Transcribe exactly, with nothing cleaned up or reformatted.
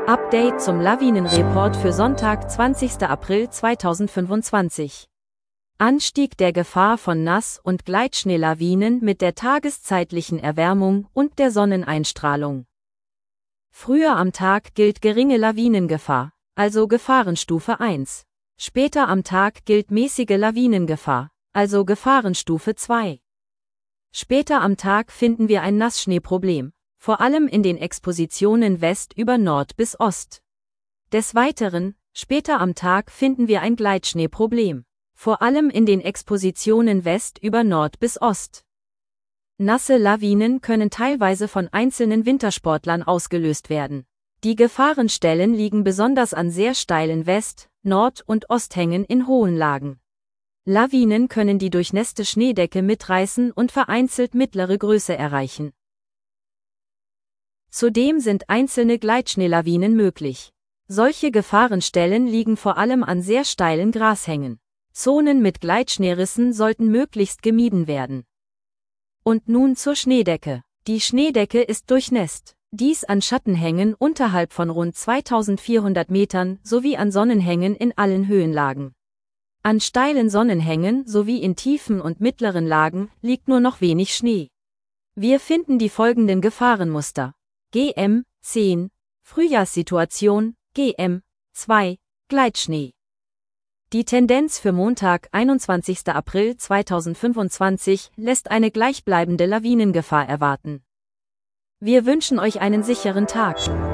Update zum Lawinenreport für Sonntag, zwanzigster April zweitausendfünfundzwanzig. Anstieg der Gefahr von Nass- und Gleitschneelawinen mit der tageszeitlichen Erwärmung und der Sonneneinstrahlung. Früher am Tag gilt geringe Lawinengefahr, also Gefahrenstufe eins. Später am Tag gilt mäßige Lawinengefahr, also Gefahrenstufe zwei. Später am Tag finden wir ein Nassschneeproblem, vor allem in den Expositionen West über Nord bis Ost. Des Weiteren, später am Tag finden wir ein Gleitschneeproblem, vor allem in den Expositionen West über Nord bis Ost. Nasse Lawinen können teilweise von einzelnen Wintersportlern ausgelöst werden. Die Gefahrenstellen liegen besonders an sehr steilen West-, Nord- und Osthängen in hohen Lagen. Lawinen können die durchnässte Schneedecke mitreißen und vereinzelt mittlere Größe erreichen. Zudem sind einzelne Gleitschneelawinen möglich. Solche Gefahrenstellen liegen vor allem an sehr steilen Grashängen. Zonen mit Gleitschneerissen sollten möglichst gemieden werden. Und nun zur Schneedecke. Die Schneedecke ist durchnässt. Dies an Schattenhängen unterhalb von rund zweitausendvierhundert Metern sowie an Sonnenhängen in allen Höhenlagen. An steilen Sonnenhängen sowie in tiefen und mittleren Lagen liegt nur noch wenig Schnee. Wir finden die folgenden Gefahrenmuster. G M zehn, Frühjahrssituation, G M zwei, Gleitschnee. Die Tendenz für Montag, einundzwanzigster April zweitausendfünfundzwanzig, lässt eine gleichbleibende Lawinengefahr erwarten. Wir wünschen euch einen sicheren Tag.